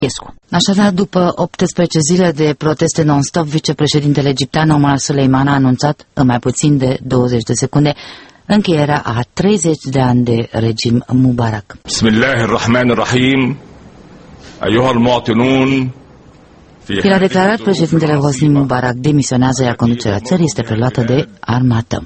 Așadar, după 18 zile de proteste non-stop, vicepreședintele egiptean Omar Suleiman a anunțat în mai puțin de 20 de secunde încheierea a 30 de ani de regim Mubarak. Bismillahirrahmanirrahim. Ayuhal mu'atinun. El a declarat președintele Hosni Mubarak demisionează, iar conducerea țării este preluată de armată.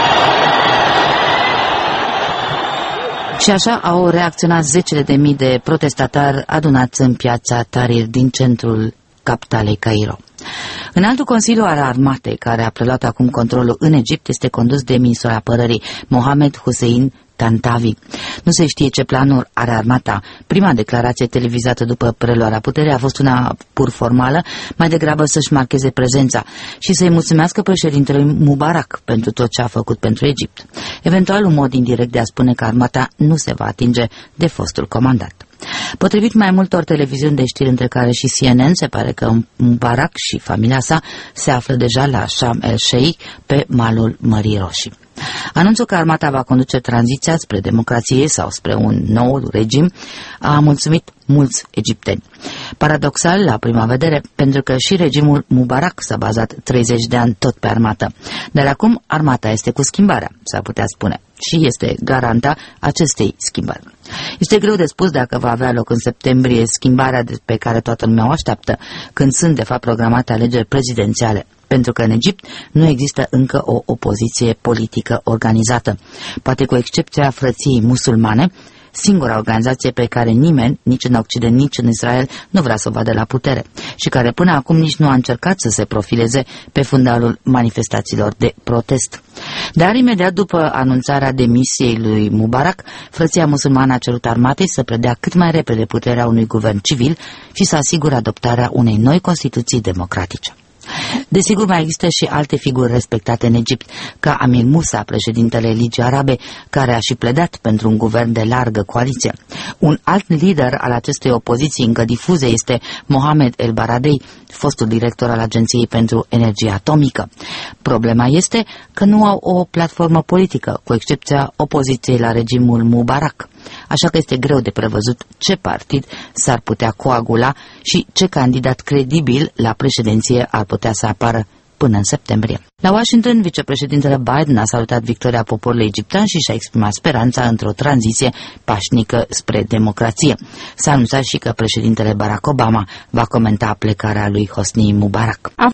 Și așa au reacționat zecile de mii de protestatari adunați în piața Tahrir din centrul capitalei Cairo. Înaltul Consiliu al Armatei, care a preluat acum controlul în Egipt, este condus de ministrul apărării Mohamed Hussein Tantavi. Nu se știe ce planuri are armata. Prima declarație televizată după preluarea puterii a fost una pur formală, mai degrabă să-și marcheze prezența și să-i mulțumească președintelui Mubarak pentru tot ce a făcut pentru Egipt. Eventual un mod indirect de a spune că armata nu se va atinge de fostul comandant. Potrivit mai multor televiziuni de știri, între care și CNN, se pare că Mubarak și familia sa se află deja la Sharm el-Sheikh, pe malul Mării Roșii. Anunțul că armata va conduce tranziția spre democrație sau spre un nou regim a mulțumit mulți egipteni. Paradoxal, la prima vedere, pentru că și regimul Mubarak s-a bazat 30 de ani tot pe armată. Dar acum armata este cu schimbarea, s-ar putea spune, și este garanta acestei schimbări. Este greu de spus dacă va avea loc în septembrie schimbarea pe care toată lumea o așteaptă, când sunt de fapt programate alegeri prezidențiale, pentru că în Egipt nu există încă o opoziție politică organizată. Poate cu excepția Frăției Musulmane, singura organizație pe care nimeni, nici în Occident, nici în Israel, nu vrea să o vadă la putere și care până acum nici nu a încercat să se profileze pe fundalul manifestațiilor de protest. Dar imediat după anunțarea demisiei lui Mubarak, Frăția Musulmană a cerut armatei să predea cât mai repede puterea unui guvern civil și să asigure adoptarea unei noi Constituții democratice. Desigur, mai există și alte figuri respectate în Egipt, ca Amir Musa, președintele Ligii Arabe, care a și pledat pentru un guvern de largă coaliție. Un alt lider al acestei opoziții încă difuze este Mohamed El Baradei, fostul director al Agenției pentru Energie Atomică. Problema este că nu au o platformă politică, cu excepția opoziției la regimul Mubarak. Așa că este greu de prevăzut ce partid s-ar putea coagula și ce candidat credibil la președinție ar putea să apară până în septembrie. La Washington, vicepreședintele Biden a salutat victoria poporului egiptean și și-a exprimat speranța într-o tranziție pașnică spre democrație. S-a anunțat și că președintele Barack Obama va comenta plecarea lui Hosni Mubarak.